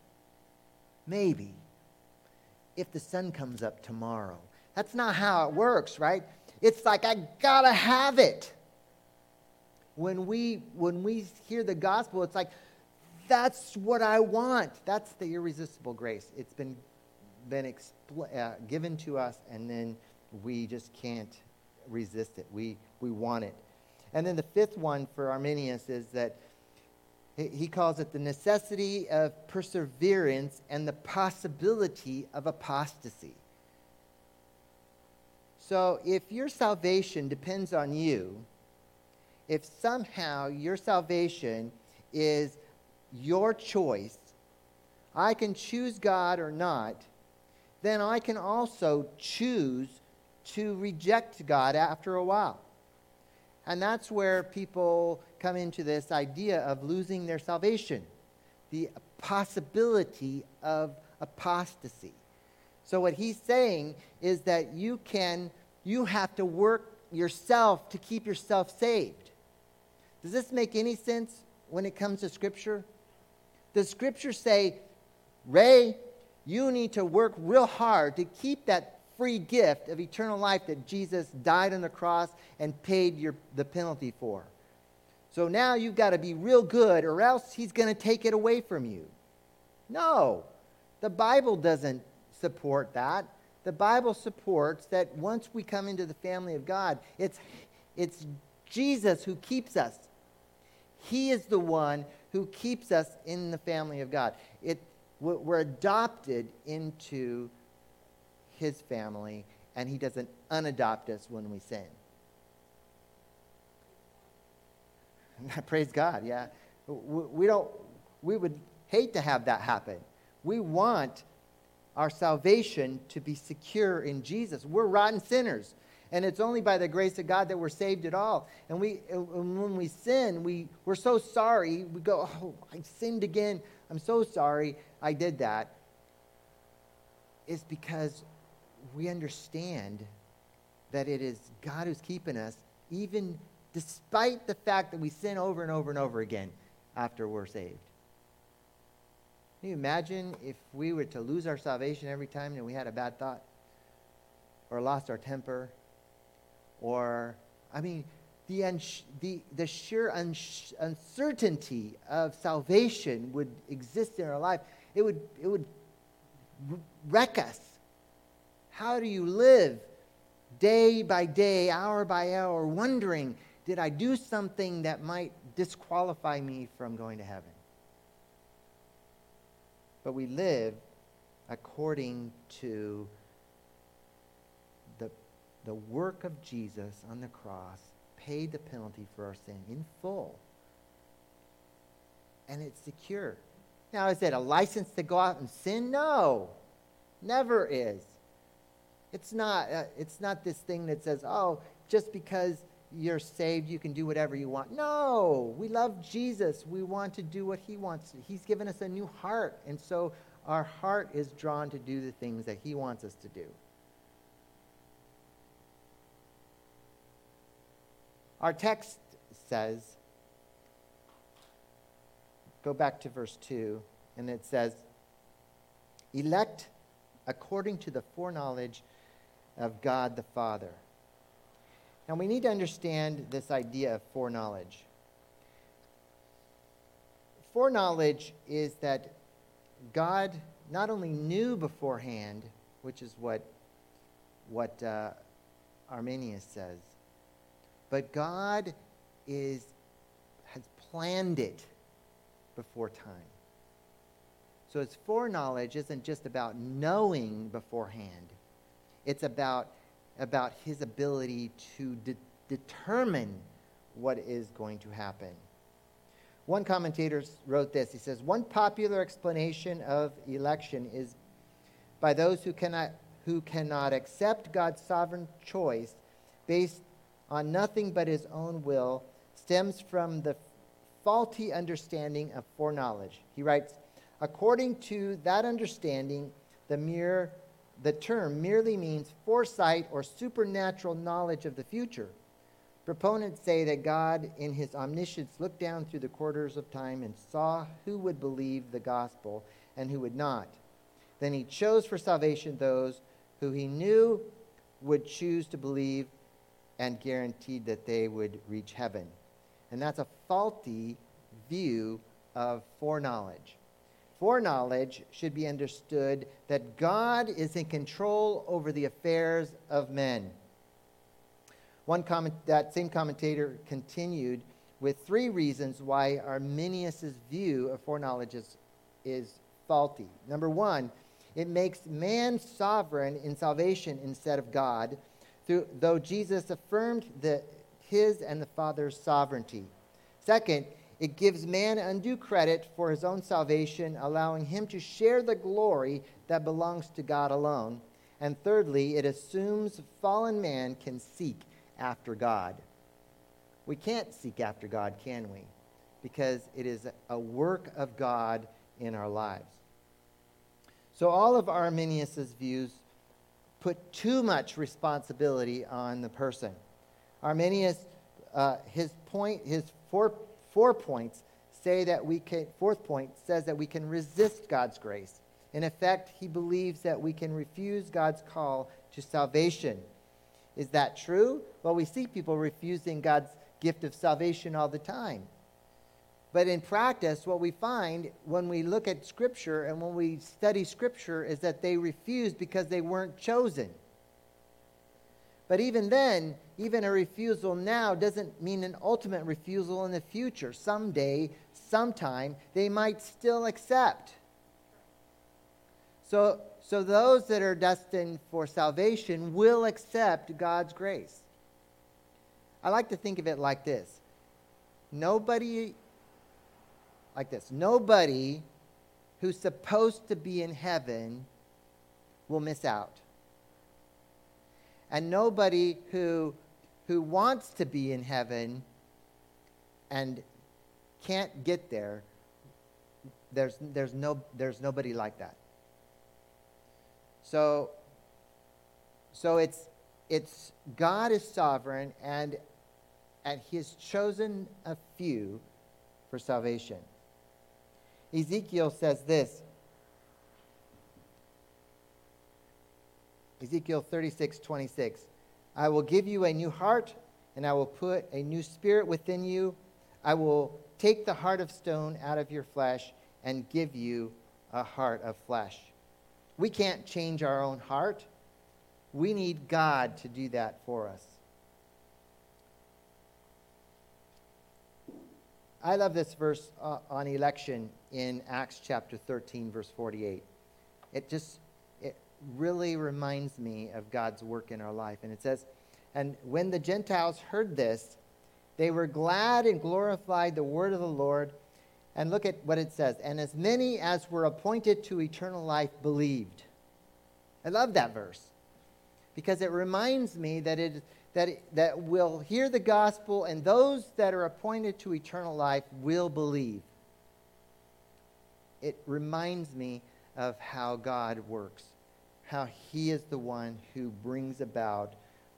Maybe. If the sun comes up tomorrow. That's not how it works, right? It's like, I gotta have it. When we, when we hear the gospel, it's like, that's what I want. That's the irresistible grace. It's been, been expl- uh, given to us, and then we just can't resist it. We, we want it. And then the fifth one for Arminius is that he calls it the necessity of perseverance and the possibility of apostasy. So if your salvation depends on you, if somehow your salvation is your choice, I can choose God or not, then I can also choose to reject God after a while. And that's where people come into this idea of losing their salvation, the possibility of apostasy. So what he's saying is that you can, you have to work yourself to keep yourself saved. Does this make any sense when it comes to Scripture? Does Scripture say, Ray, you need to work real hard to keep that free gift of eternal life that Jesus died on the cross and paid your, the penalty for? So now you've got to be real good, or else he's going to take it away from you. No, the Bible doesn't support that. The Bible supports that once we come into the family of God, it's, it's Jesus who keeps us. He is the one who keeps us in the family of God. It, we're adopted into his family, and he doesn't unadopt us when we sin. Praise God, yeah. We don't, we would hate to have that happen. We want our salvation to be secure in Jesus. We're rotten sinners, and it's only by the grace of God that we're saved at all. And we, and when we sin, we, we're so sorry. We go, oh, I sinned again. I'm so sorry I did that. It's because we understand that it is God who's keeping us, even despite the fact that we sin over and over and over again after we're saved. Can you imagine if we were to lose our salvation every time that we had a bad thought, or lost our temper, or, I mean, the, uns- the, the sheer uns- uncertainty of salvation would exist in our life. It would, it would wreck us. How do you live day by day, hour by hour, wondering, did I do something that might disqualify me from going to heaven? But we live according to the, the work of Jesus on the cross, paid the penalty for our sin in full. And it's secure. Now, is it a license to go out and sin? No, never is. It's not, uh, it's not this thing that says, oh, just because you're saved, you can do whatever you want. No, we love Jesus. We want to do what he wants. He's given us a new heart, and so our heart is drawn to do the things that he wants us to do. Our text says, go back to verse two, and it says, elect according to the foreknowledge of God the Father. Now we need to understand this idea of foreknowledge. Foreknowledge is that God not only knew beforehand, which is what, what uh, Arminius says, but God is, has planned it before time. So his foreknowledge isn't just about knowing beforehand. It's about, about his ability to de- determine what is going to happen. One commentator wrote this. He says, one popular explanation of election is by those who cannot, who cannot accept God's sovereign choice based on nothing but his own will stems from the faulty understanding of foreknowledge. He writes, according to that understanding, the mere the term merely means foresight or supernatural knowledge of the future. Proponents say that God, in his omniscience, looked down through the quarters of time and saw who would believe the gospel and who would not. Then he chose for salvation those who he knew would choose to believe and guaranteed that they would reach heaven. And that's a faulty view of foreknowledge. Foreknowledge should be understood that God is in control over the affairs of men. One comment, that same commentator continued with three reasons why Arminius' view of foreknowledge is, is faulty. Number one, it makes man sovereign in salvation instead of God, through, though Jesus affirmed the, his and the Father's sovereignty. Second, it gives man undue credit for his own salvation, allowing him to share the glory that belongs to God alone. And thirdly, it assumes fallen man can seek after God. We can't seek after God, can we? Because it is a work of God in our lives. So all of Arminius' views put too much responsibility on the person. Arminius, uh, his point, his four Four points say that we can, fourth point says that we can resist God's grace. In effect, he believes that we can refuse God's call to salvation. Is that true? Well, we see people refusing God's gift of salvation all the time. But in practice, what we find when we look at Scripture and when we study Scripture is that they refused because they weren't chosen. But even then, even a refusal now doesn't mean an ultimate refusal in the future. Someday, sometime, they might still accept. So, so those that are destined for salvation will accept God's grace. I like to think of it like this. Nobody, like this, nobody who's supposed to be in heaven will miss out. And nobody who, who wants to be in heaven and can't get there, there's, there's, no, there's nobody like that. So, so it's, it's God is sovereign, and, and he has chosen a few for salvation. Ezekiel says this. Ezekiel thirty-six twenty-six. I will give you a new heart, and I will put a new spirit within you. I will take the heart of stone out of your flesh and give you a heart of flesh. We can't change our own heart. We need God to do that for us. I love this verse uh, on election in Acts chapter thirteen, verse forty-eight. It just really reminds me of God's work in our life. And it says, and when the Gentiles heard this, they were glad and glorified the word of the Lord, And look at what it says. And as many as were appointed to eternal life believed. I love that verse. Because it reminds me that it that that we'll hear the gospel, and those that are appointed to eternal life will believe. It reminds me of how God works, how he is the one who brings about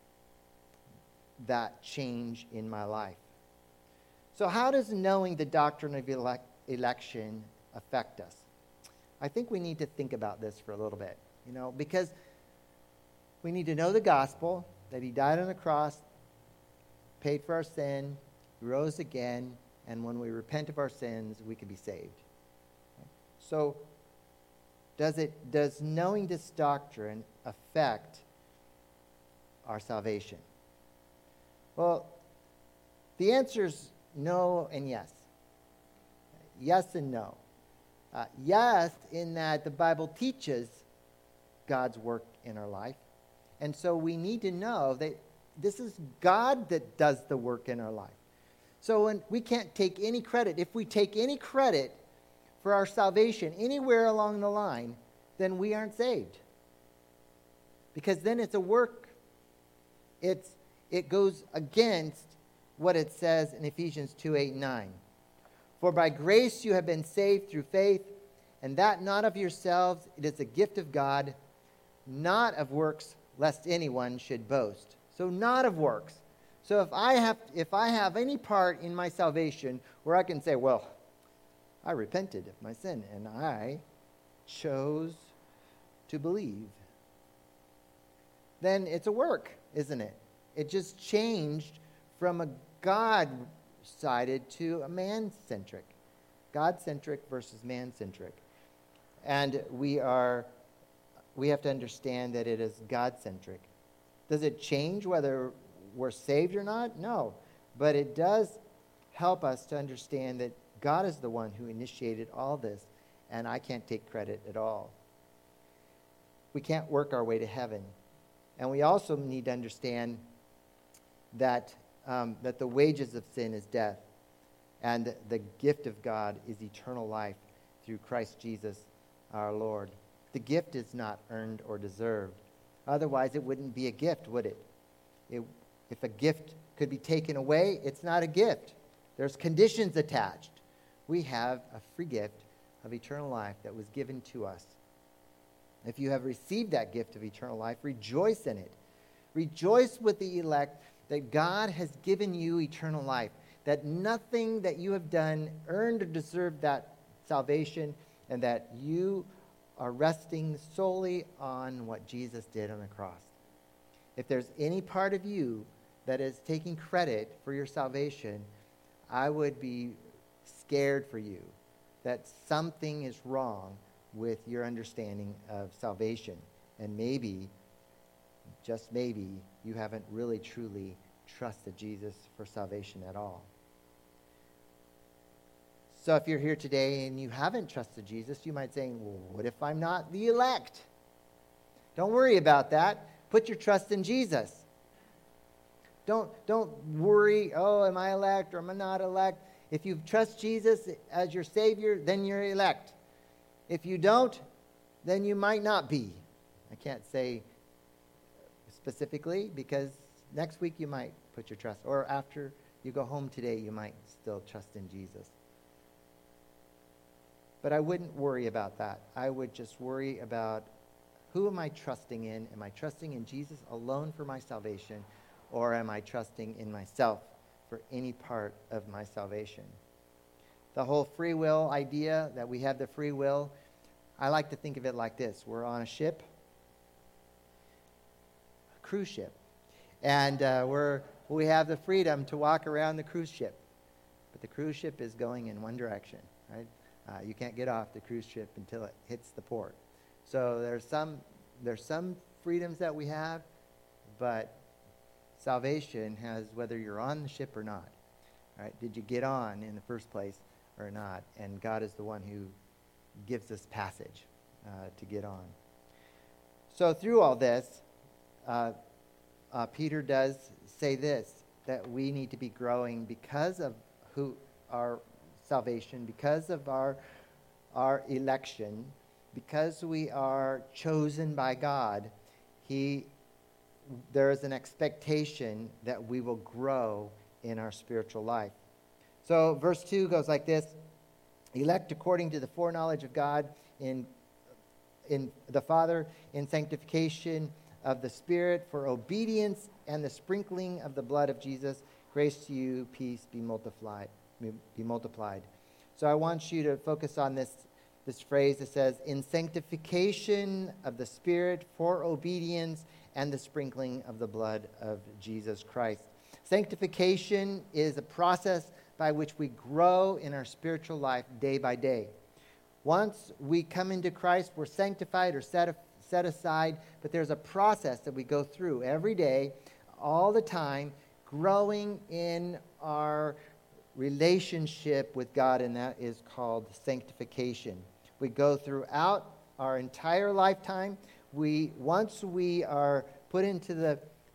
that change in my life. So how does knowing the doctrine of elect, election affect us? I think we need to think about this for a little bit, you know, because we need to know the gospel, that he died on the cross, paid for our sin, rose again, and when we repent of our sins, we can be saved. So does it does knowing this doctrine affect our salvation? Well, the answer is no and yes. Yes and no. Uh, yes, in that the Bible teaches God's work in our life. And so we need to know that this is God that does the work in our life. So when we can't take any credit. If we take any credit for our salvation anywhere along the line, then we aren't saved. Because then it's a work. It's, it goes against what it says in Ephesians two, eight, and nine. For by grace you have been saved through faith, and that not of yourselves, it is a gift of God, not of works, lest anyone should boast. So not of works. So if I have if I have any part in my salvation where I can say, well, I repented of my sin and I chose to believe, then it's a work, isn't it? It just changed from a God-sided to a man-centric. God-centric versus man-centric. And we are we have to understand that it is God-centric. Does it change whether we're saved or not? No. But it does help us to understand that God is the one who initiated all this, and I can't take credit at all. We can't work our way to heaven. And we also need to understand that, um, that the wages of sin is death, and the gift of God is eternal life through Christ Jesus our Lord. The gift is not earned or deserved. Otherwise, it wouldn't be a gift, would it? it? If a gift could be taken away, it's not a gift. There's conditions attached. We have a free gift of eternal life that was given to us. If you have received that gift of eternal life, rejoice in it. Rejoice with the elect that God has given you eternal life, that nothing that you have done earned or deserved that salvation, and that you are resting solely on what Jesus did on the cross. If there's any part of you that is taking credit for your salvation, I would be scared for you that something is wrong with your understanding of salvation. And maybe, just maybe, you haven't really truly trusted Jesus for salvation at all. So if you're here today and you haven't trusted Jesus, you might say, well, what if I'm not the elect? Don't worry about that. Put your trust in Jesus. Don't, don't worry, oh, am I elect or am I not elect? If you trust Jesus as your Savior, then you're elect. If you don't, then you might not be. I can't say specifically because next week you might put your trust. Or after you go home today, you might still trust in Jesus. But I wouldn't worry about that. I would just worry about who am I trusting in? Am I trusting in Jesus alone for my salvation? Or am I trusting in myself for any part of my salvation? The whole free will idea that we have the free will, I like to think of it like this. We're on a ship, a cruise ship, and uh, we're, we have the freedom to walk around the cruise ship. But the cruise ship is going in one direction, right? Uh, you can't get off the cruise ship until it hits the port. So there's some there's some freedoms that we have, but salvation has whether you're on the ship or not. Right? Did you get on in the first place or not? And God is the one who gives us passage uh, to get on. So through all this, uh, uh, Peter does say this, that we need to be growing because of who our salvation, because of our, our election, because we are chosen by God, he, there is an expectation that we will grow in our spiritual life. So verse two goes like this: elect according to the foreknowledge of God in, in the Father, in sanctification of the Spirit, for obedience and the sprinkling of the blood of Jesus. Grace to you, peace be multiplied. Be multiplied. So I want you to focus on this, this phrase that says, in sanctification of the Spirit, for obedience and the sprinkling of the blood of Jesus Christ. Sanctification is a process by which we grow in our spiritual life day by day. Once we come into Christ, we're sanctified or set, set aside, but there's a process that we go through every day, all the time, growing in our relationship with God, and that is called sanctification. We go throughout our entire lifetime. We once we are put into the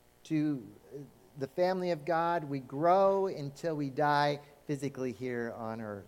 to the family of God, we grow until we die physically here on earth,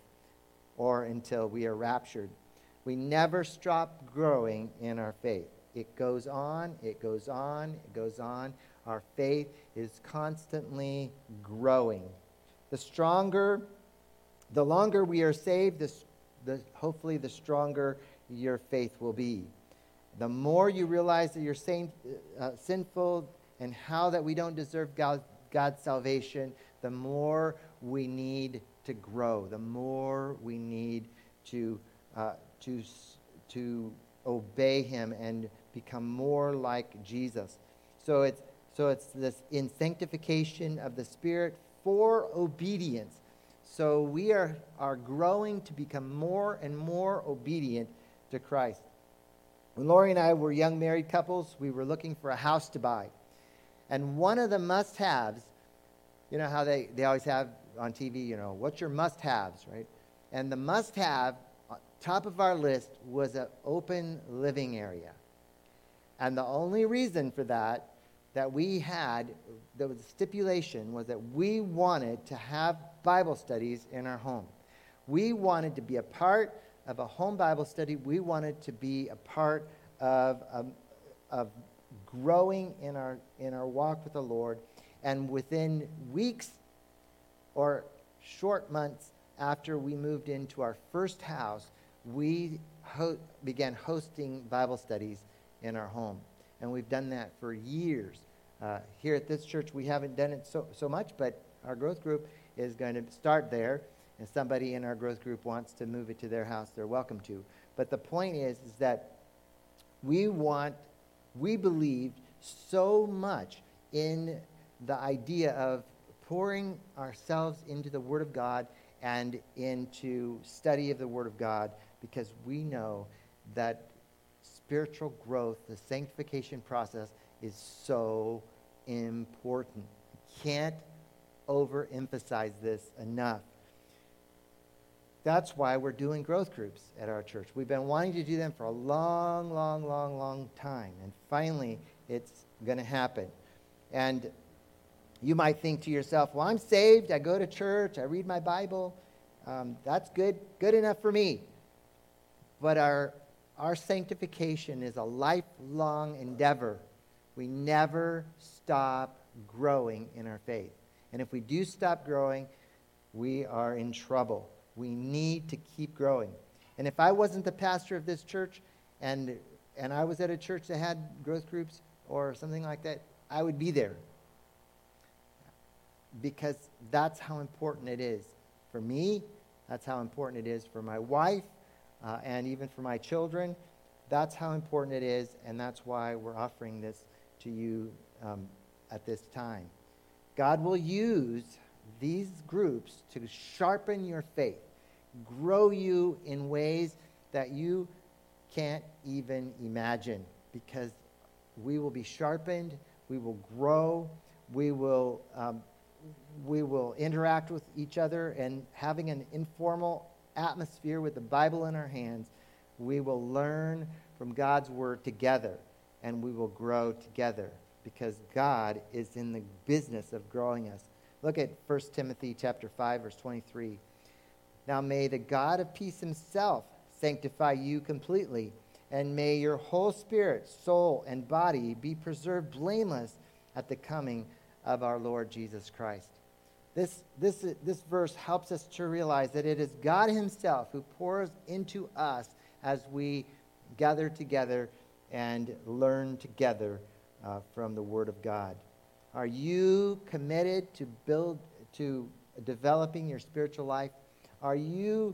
or until we are raptured. We never stop growing in our faith. It goes on, it goes on, it goes on. Our faith is constantly growing. The stronger, the longer we are saved, the, the, hopefully the stronger your faith will be. The more you realize that you're sin, uh, sinful and how that we don't deserve God, God's salvation, the more we need to grow, the more we need to, uh, to, to obey him and become more like Jesus. So it's So it's this in sanctification of the Spirit for obedience. So we are, are growing to become more and more obedient to Christ. When Lori and I were young married couples, we were looking for a house to buy. And one of the must-haves, you know how they, they always have on T V, you know, what's your must-haves, right? And the must-have, top of our list, was an open living area. And the only reason for that that we had, the stipulation was that we wanted to have Bible studies in our home. We wanted to be a part of a home Bible study. We wanted to be a part of, um, of growing in our, in our walk with the Lord. And within weeks or short months after we moved into our first house, we ho- began hosting Bible studies in our home. And we've done that for years. Uh, here at this church, we haven't done it so, so much, but our growth group is going to start there. And somebody in our growth group wants to move it to their house, they're welcome to. But the point is, is that we want, we believe so much in the idea of pouring ourselves into the Word of God and into study of the Word of God, because we know that spiritual growth, the sanctification process, is so important. Can't overemphasize this enough. That's why we're doing growth groups at our church. We've been wanting to do them for a long, long, long, long time. And finally, it's going to happen. And you might think to yourself, well, I'm saved. I go to church. I read my Bible. Um, that's good, good enough for me. But our, our sanctification is a lifelong endeavor. We never stop growing in our faith. And if we do stop growing, we are in trouble. We need to keep growing. And if I wasn't the pastor of this church and and I was at a church that had growth groups or something like that, I would be there. Because that's how important it is for me. That's how important it is for my wife uh, and even for my children. That's how important it is, and that's why we're offering this to you um, at this time. God will use these groups to sharpen your faith, grow you in ways that you can't even imagine, because we will be sharpened, we will grow, we will um, we will interact with each other, and having an informal atmosphere with the Bible in our hands, we will learn from God's Word together, and we will grow together, because God is in the business of growing us. Look at First Timothy chapter five, verse twenty-three. Now may the God of peace himself sanctify you completely, and may your whole spirit, soul, and body be preserved blameless at the coming of our Lord Jesus Christ. This, this, this verse helps us to realize that it is God himself who pours into us as we gather together and learn together uh, from the Word of God. Are you committed to build, to developing your spiritual life? Are you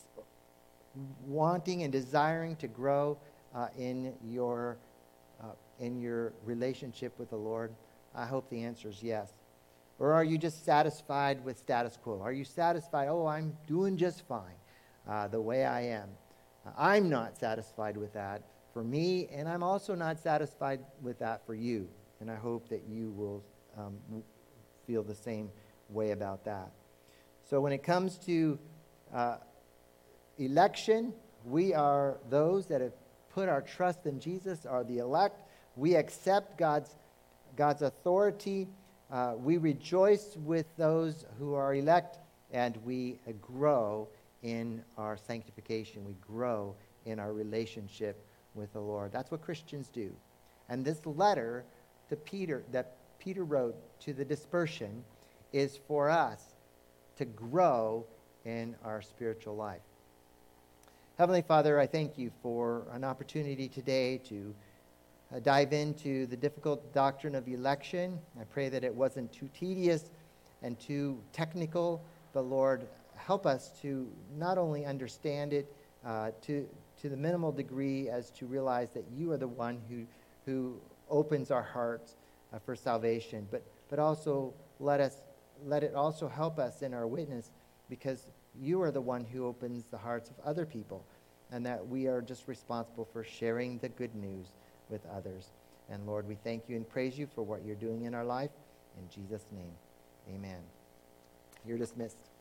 wanting and desiring to grow uh, in your uh, in your relationship with the Lord? I hope the answer is yes. Or are you just satisfied with status quo? Are you satisfied, oh, I'm doing just fine uh, the way I am? Uh, I'm not satisfied with that for me, and I'm also not satisfied with that for you. And I hope that you will um, feel the same way about that. So when it comes to uh, election, we are those that have put our trust in Jesus, are the elect. We accept God's, God's authority. Uh, we rejoice with those who are elect, and we uh, grow in our sanctification. We grow in our relationship with the Lord. That's what Christians do. And this letter to Peter, that Peter wrote to the dispersion, is for us to grow in our spiritual life. Heavenly Father, I thank you for an opportunity today to Uh, dive into the difficult doctrine of election. I pray that it wasn't too tedious and too technical, but Lord, help us to not only understand it uh, to, to the minimal degree as to realize that you are the one who, who opens our hearts uh, for salvation, but, but also let us, let it also help us in our witness, because you are the one who opens the hearts of other people, and that we are just responsible for sharing the good news with others. And Lord, we thank you and praise you for what you're doing in our life. In Jesus' name, amen. You're dismissed.